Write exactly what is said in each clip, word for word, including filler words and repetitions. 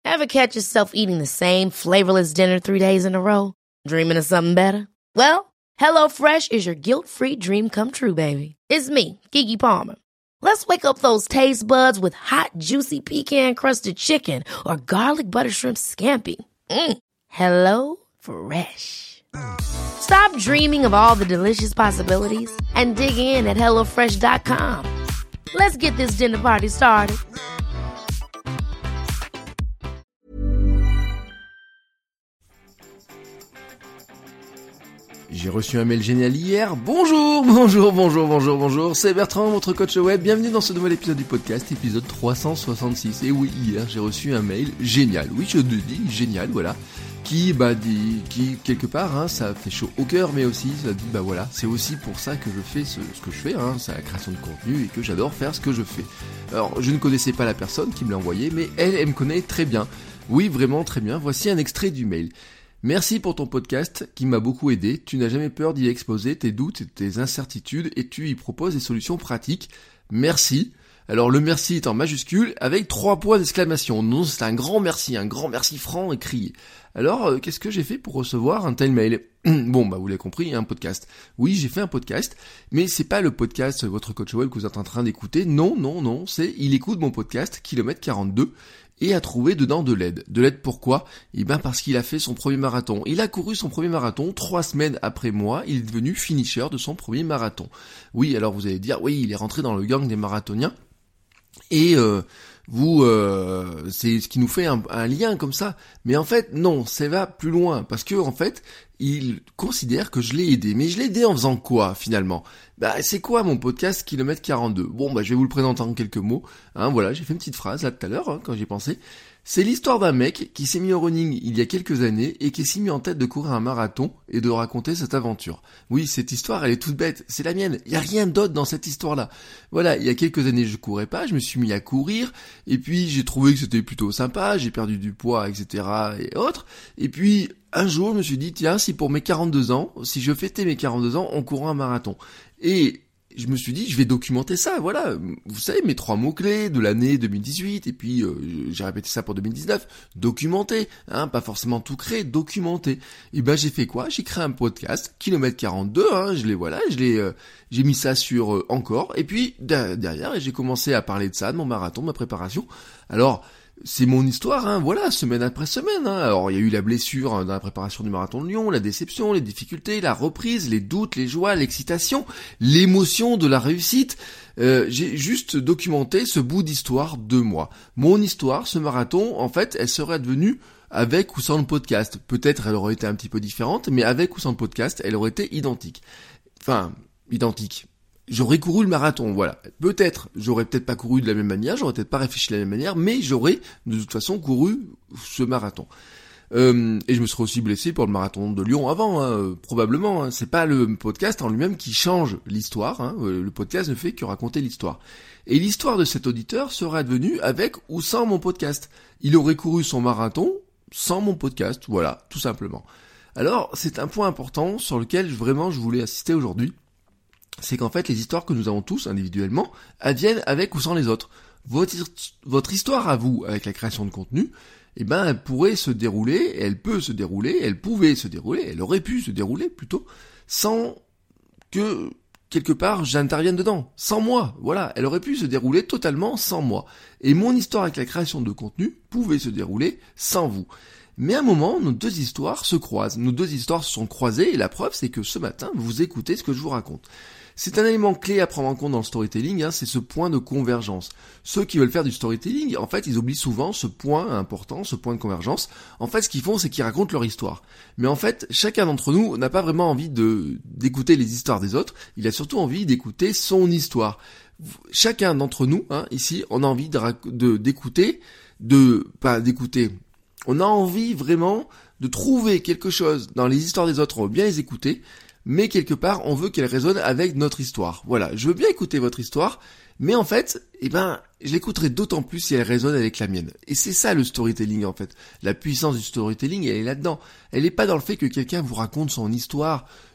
Ever catch yourself eating the same flavorless dinner three days in a row? Dreaming of something better? Well, HelloFresh is your guilt-free dream come true, baby. It's me, Keke Palmer. Let's wake up those taste buds with hot, juicy pecan-crusted chicken or garlic butter shrimp scampi. Mm. Hello Fresh. Stop dreaming of all the delicious possibilities and dig in at hello fresh dot com. Let's get this dinner party started. J'ai reçu un mail génial hier. Bonjour, bonjour, bonjour, bonjour, bonjour. C'est Bertrand, votre coach web. Bienvenue dans ce nouvel épisode du podcast, épisode trois cent soixante-six. Et oui, hier, j'ai reçu un mail génial. Oui, je le dis, génial, voilà. Qui, bah, dit, qui, quelque part, hein, ça fait chaud au cœur, mais aussi, ça dit, bah voilà, c'est aussi pour ça que je fais ce, ce que je fais, hein, c'est la création de contenu et que j'adore faire ce que je fais. Alors, je ne connaissais pas la personne qui me l'a envoyé, mais elle, elle me connaît très bien. Oui, vraiment très bien. Voici un extrait du mail. Merci pour ton podcast qui m'a beaucoup aidé. Tu n'as jamais peur d'y exposer tes doutes et tes incertitudes et tu y proposes des solutions pratiques. Merci. Alors le merci est en majuscule avec trois points d'exclamation. Non, c'est un grand merci, un grand merci franc et crié. Alors, euh, qu'est-ce que j'ai fait pour recevoir un tel mail ? Bon, bah vous l'avez compris, un podcast. Oui, j'ai fait un podcast, mais c'est pas le podcast votre coach web que vous êtes en train d'écouter. Non, non, non, c'est il écoute mon podcast kilomètre quarante-deux. Et a trouvé dedans de l'aide. De l'aide pourquoi ? Eh ben parce qu'il a fait son premier marathon. Il a couru son premier marathon trois semaines après moi. Il est devenu finisher de son premier marathon. Oui, alors vous allez dire, oui, il est rentré dans le gang des marathoniens. Et euh, vous, euh, c'est ce qui nous fait un, un lien comme ça. Mais en fait, non, ça va plus loin. Parce que en fait, il considère que je l'ai aidé. Mais je l'ai aidé en faisant quoi, finalement ? Bah, c'est quoi mon podcast kilomètre quarante-deux ? Bon, bah, je vais vous le présenter en quelques mots. Hein, voilà, j'ai fait une petite phrase là tout à l'heure, hein, quand j'y ai pensé. C'est l'histoire d'un mec qui s'est mis au running il y a quelques années et qui s'est mis en tête de courir un marathon et de raconter cette aventure. Oui, cette histoire, elle est toute bête. C'est la mienne. Il y a rien d'autre dans cette histoire-là. Voilà, il y a quelques années, je courais pas, je me suis mis à courir et puis j'ai trouvé que c'était plutôt sympa, j'ai perdu du poids, et cetera et autres. Et puis, un jour, je me suis dit, tiens, si pour mes quarante-deux ans, si je fêtais mes quarante-deux ans en courant un marathon. Et je me suis dit, je vais documenter ça, voilà. Vous savez, mes trois mots-clés de l'année deux mille dix-huit, et puis euh, j'ai répété ça pour deux mille dix-neuf, documenter, hein, pas forcément tout créer, documenter. Et ben j'ai fait quoi ? J'ai créé un podcast, kilomètre quarante-deux, hein, je l'ai, voilà, je l'ai, euh, j'ai mis ça sur euh, encore, et puis derrière, j'ai commencé à parler de ça, de mon marathon, de ma préparation. Alors, c'est mon histoire, hein, voilà, semaine après semaine. Hein. Alors, il y a eu la blessure hein, dans la préparation du marathon de Lyon, la déception, les difficultés, la reprise, les doutes, les joies, l'excitation, l'émotion de la réussite. Euh, j'ai juste documenté ce bout d'histoire de moi. Mon histoire, ce marathon, en fait, elle serait devenue avec ou sans le podcast. Peut-être elle aurait été un petit peu différente, mais avec ou sans le podcast, elle aurait été identique. Enfin, identique. J'aurais couru le marathon, voilà. Peut-être, j'aurais peut-être pas couru de la même manière, j'aurais peut-être pas réfléchi de la même manière, mais j'aurais de toute façon couru ce marathon. Euh, et je me serais aussi blessé pour le marathon de Lyon avant, hein, euh, probablement. Hein. C'est pas le podcast en lui-même qui change l'histoire. Hein. Le podcast ne fait que raconter l'histoire. Et l'histoire de cet auditeur serait devenue avec ou sans mon podcast. Il aurait couru son marathon sans mon podcast, voilà, tout simplement. Alors, c'est un point important sur lequel vraiment je voulais assister aujourd'hui. C'est qu'en fait, les histoires que nous avons tous individuellement adviennent avec ou sans les autres. Votre, votre histoire à vous, avec la création de contenu, eh ben, elle pourrait se dérouler, elle peut se dérouler, elle pouvait se dérouler, elle aurait pu se dérouler plutôt, sans que, quelque part, j'intervienne dedans. Sans moi, voilà. Elle aurait pu se dérouler totalement sans moi. Et mon histoire avec la création de contenu pouvait se dérouler sans vous. Mais à un moment, nos deux histoires se croisent. Nos deux histoires se sont croisées et la preuve, c'est que ce matin, vous écoutez ce que je vous raconte. C'est un élément clé à prendre en compte dans le storytelling, hein, c'est ce point de convergence. Ceux qui veulent faire du storytelling, en fait, ils oublient souvent ce point important, ce point de convergence. En fait, ce qu'ils font, c'est qu'ils racontent leur histoire. Mais en fait, chacun d'entre nous n'a pas vraiment envie de d'écouter les histoires des autres, il a surtout envie d'écouter son histoire. Chacun d'entre nous, hein, ici, on a envie de, de d'écouter, de pas d'écouter. On a envie vraiment de trouver quelque chose dans les histoires des autres, on veut bien les écouter, mais quelque part, on veut qu'elles résonnent avec notre histoire. Voilà, je veux bien écouter votre histoire, mais en fait, eh ben, je l'écouterai d'autant plus si elle résonne avec la mienne. Et c'est ça le storytelling en fait. La puissance du storytelling, elle est là-dedans. Elle n'est pas dans le fait que quelqu'un vous raconte son histoire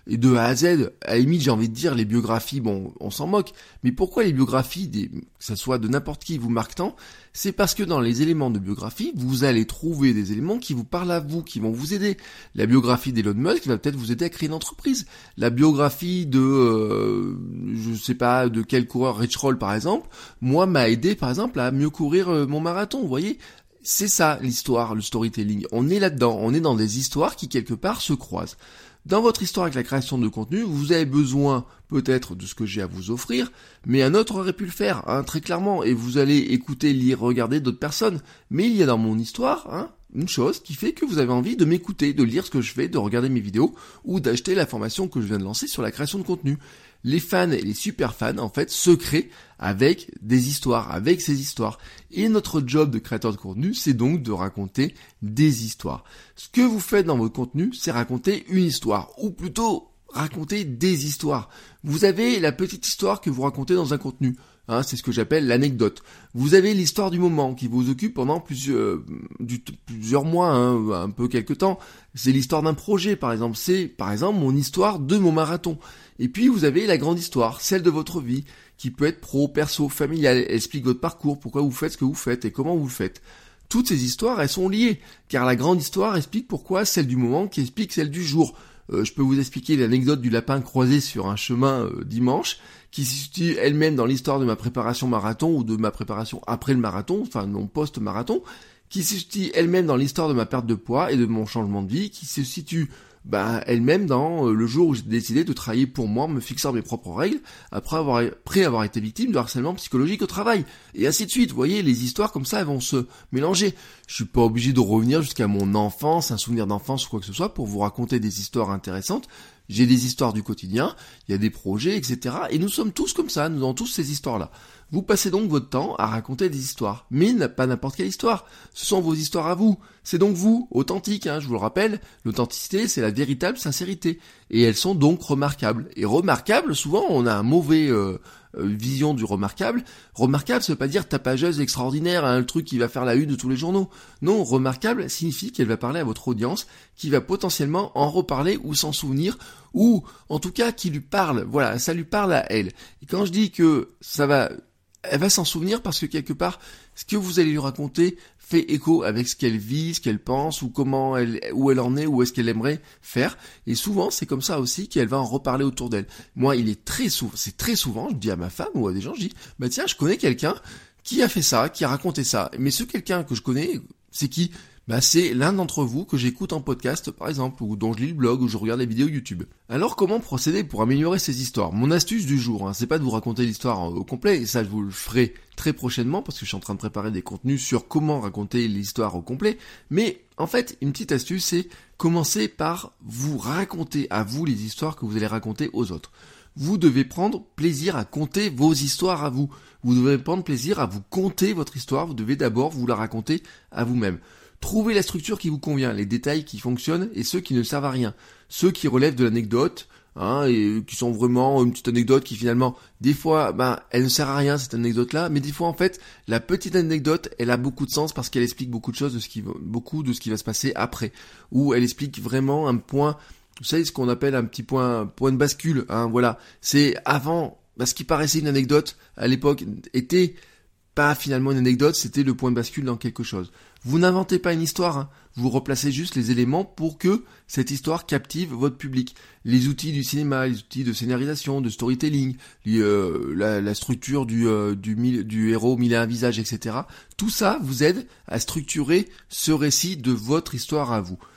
et de A à Z. À la limite, j'ai envie de dire, les biographies, bon, on s'en moque, mais pourquoi les biographies, des, que ça soit de n'importe qui, vous marquent tant? C'est parce que dans les éléments de biographie, vous allez trouver des éléments qui vous parlent à vous, qui vont vous aider. La biographie d'Elon Musk va peut-être vous aider à créer une entreprise. La biographie de, euh, je sais pas, de quel coureur, Rich Roll par exemple, moi m'a aidé par exemple à mieux courir euh, mon marathon, vous voyez? C'est ça l'histoire, le storytelling. On est là-dedans, on est dans des histoires qui quelque part se croisent. Dans votre histoire avec la création de contenu, vous avez besoin peut-être de ce que j'ai à vous offrir, mais un autre aurait pu le faire, hein, très clairement, et vous allez écouter, lire, regarder d'autres personnes. Mais il y a dans mon histoire, hein, une chose qui fait que vous avez envie de m'écouter, de lire ce que je fais, de regarder mes vidéos, ou d'acheter la formation que je viens de lancer sur la création de contenu. Les fans et les super fans, en fait, se créent avec des histoires, avec ces histoires. Et notre job de créateur de contenu, c'est donc de raconter des histoires. Ce que vous faites dans votre contenu, c'est raconter une histoire, ou plutôt raconter des histoires. Vous avez la petite histoire que vous racontez dans un contenu. Hein, c'est ce que j'appelle l'anecdote. Vous avez l'histoire du moment qui vous occupe pendant plusieurs, euh, du, plusieurs mois, hein, un peu quelques temps. C'est l'histoire d'un projet, par exemple. C'est, par exemple, mon histoire de mon marathon. Et puis, vous avez la grande histoire, celle de votre vie, qui peut être pro, perso, familiale. Elle explique votre parcours, pourquoi vous faites ce que vous faites et comment vous le faites. Toutes ces histoires, elles sont liées, car la grande histoire explique pourquoi celle du moment qui explique celle du jour. Euh, je peux vous expliquer l'anecdote du lapin croisé sur un chemin euh, dimanche, qui se situe elle-même dans l'histoire de ma préparation marathon ou de ma préparation après le marathon, enfin non post-marathon, qui se situe elle-même dans l'histoire de ma perte de poids et de mon changement de vie, qui se situe bah, elle-même dans euh, le jour où j'ai décidé de travailler pour moi, me fixant mes propres règles, après avoir, après avoir été victime de harcèlement psychologique au travail, et ainsi de suite. Vous voyez, les histoires comme ça, elles vont se mélanger. Je suis pas obligé de revenir jusqu'à mon enfance, un souvenir d'enfance ou quoi que ce soit, pour vous raconter des histoires intéressantes. J'ai des histoires du quotidien, il y a des projets, et cetera. Et nous sommes tous comme ça, nous avons tous ces histoires-là. Vous passez donc votre temps à raconter des histoires, mais pas n'importe quelle histoire. Ce sont vos histoires à vous. C'est donc vous, authentique, hein, je vous le rappelle. L'authenticité, c'est la véritable sincérité. Et elles sont donc remarquables. Et remarquables, souvent, on a un mauvais euh, euh, vision du remarquable. Remarquable, ça veut pas dire tapageuse extraordinaire, hein, le truc qui va faire la une de tous les journaux. Non, remarquable signifie qu'elle va parler à votre audience, qui va potentiellement en reparler ou s'en souvenir, ou en tout cas qui lui parle. Voilà, ça lui parle à elle. Et quand je dis que ça va... elle va s'en souvenir parce que quelque part, ce que vous allez lui raconter fait écho avec ce qu'elle vit, ce qu'elle pense, ou comment elle, où elle en est, où est-ce qu'elle aimerait faire. Et souvent, c'est comme ça aussi qu'elle va en reparler autour d'elle. Moi, il est très souvent, c'est très souvent, je dis à ma femme ou à des gens, je dis, bah tiens, je connais quelqu'un qui a fait ça, qui a raconté ça. Mais ce quelqu'un que je connais, c'est qui? Bah c'est l'un d'entre vous que j'écoute en podcast par exemple, ou dont je lis le blog, ou je regarde les vidéos YouTube. Alors comment procéder pour améliorer ces histoires? Mon astuce du jour, hein, c'est pas de vous raconter l'histoire au complet, et ça je vous le ferai très prochainement, parce que je suis en train de préparer des contenus sur comment raconter l'histoire au complet, mais en fait, une petite astuce, c'est commencer par vous raconter à vous les histoires que vous allez raconter aux autres. Vous devez prendre plaisir à conter vos histoires à vous. Vous devez prendre plaisir à vous conter votre histoire, vous devez d'abord vous la raconter à vous-même. Trouvez la structure qui vous convient, les détails qui fonctionnent et ceux qui ne servent à rien. Ceux qui relèvent de l'anecdote, hein, et qui sont vraiment une petite anecdote qui finalement, des fois, ben, elle ne sert à rien cette anecdote-là, mais des fois en fait, la petite anecdote, elle a beaucoup de sens parce qu'elle explique beaucoup de choses, de ce qui, beaucoup de ce qui va se passer après, ou elle explique vraiment un point, vous savez ce qu'on appelle un petit point, point de bascule, hein, voilà. C'est avant, ben, ce qui paraissait une anecdote à l'époque était pas finalement une anecdote, c'était le point de bascule dans quelque chose. Vous n'inventez pas une histoire, hein. Vous replacez juste les éléments pour que cette histoire captive votre public. Les outils du cinéma, les outils de scénarisation, de storytelling, les, euh, la, la structure du, euh, du, du héros mille et un visages, et cetera. Tout ça vous aide à structurer ce récit de votre histoire à vous.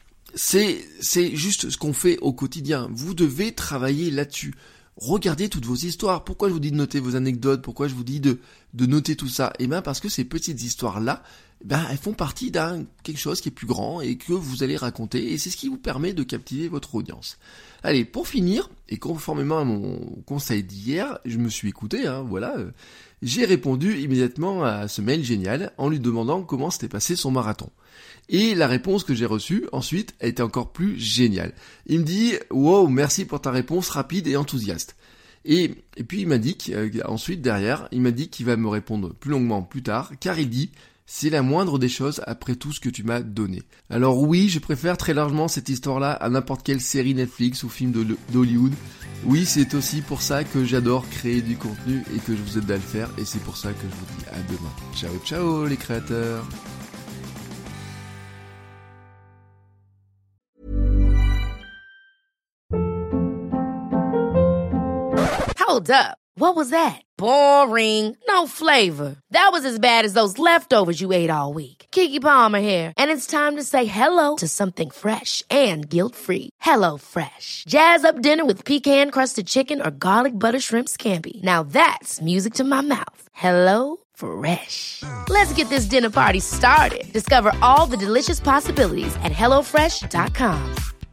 C'est, c'est juste ce qu'on fait au quotidien. Vous devez travailler là-dessus. Regardez toutes vos histoires. Pourquoi je vous dis de noter vos anecdotes? Pourquoi je vous dis de, de noter tout ça? Eh bien, parce que ces petites histoires-là, ben, elles font partie d'un quelque chose qui est plus grand et que vous allez raconter. Et c'est ce qui vous permet de captiver votre audience. Allez, pour finir, et conformément à mon conseil d'hier, je me suis écouté, hein, voilà. Euh, j'ai répondu immédiatement à ce mail génial en lui demandant comment s'était passé son marathon. Et la réponse que j'ai reçue, ensuite, a été encore plus géniale. Il me dit « Wow, merci pour ta réponse rapide et enthousiaste ». Et, et puis il m'indique, euh, ensuite derrière, il m'a dit qu'il va me répondre plus longuement plus tard, car il dit C'est la moindre des choses après tout ce que tu m'as donné. Alors oui, je préfère très largement cette histoire-là à n'importe quelle série Netflix ou film de, d'Hollywood. Oui, c'est aussi pour ça que j'adore créer du contenu et que je vous aide à le faire, et c'est pour ça que je vous dis à demain. Ciao ciao les créateurs. Hold up. What was that? Boring. No flavor. That was as bad as those leftovers you ate all week. Keke Palmer here, and it's time to say hello to something fresh and guilt-free. Hello Fresh. Jazz up dinner with pecan-crusted chicken or garlic butter shrimp scampi. Now that's music to my mouth. Hello Fresh. Let's get this dinner party started. Discover all the delicious possibilities at hello fresh dot com.